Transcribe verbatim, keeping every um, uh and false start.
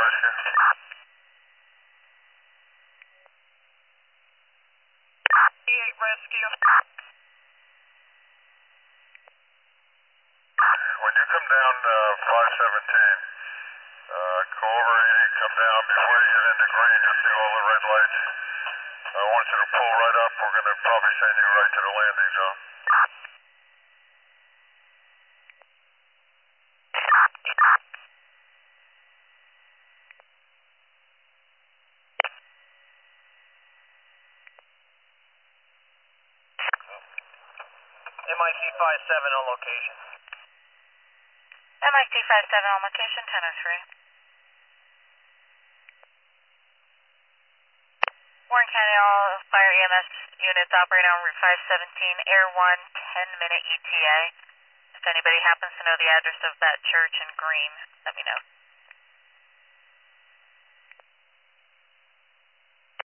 rescue. E eight rescue. When you come down uh, five seventeen, uh, go over eighty, come down before you get into green, you'll see all the red lights. I want you to pull right up. We're going to probably send you right to the landing zone. M I C five seven on location. M I C five seven on location, ten oh three. Warren County, all fire E M S units operating on Route five seventeen, Air one, ten minute E T A. If anybody happens to know the address of that church in green, let me know.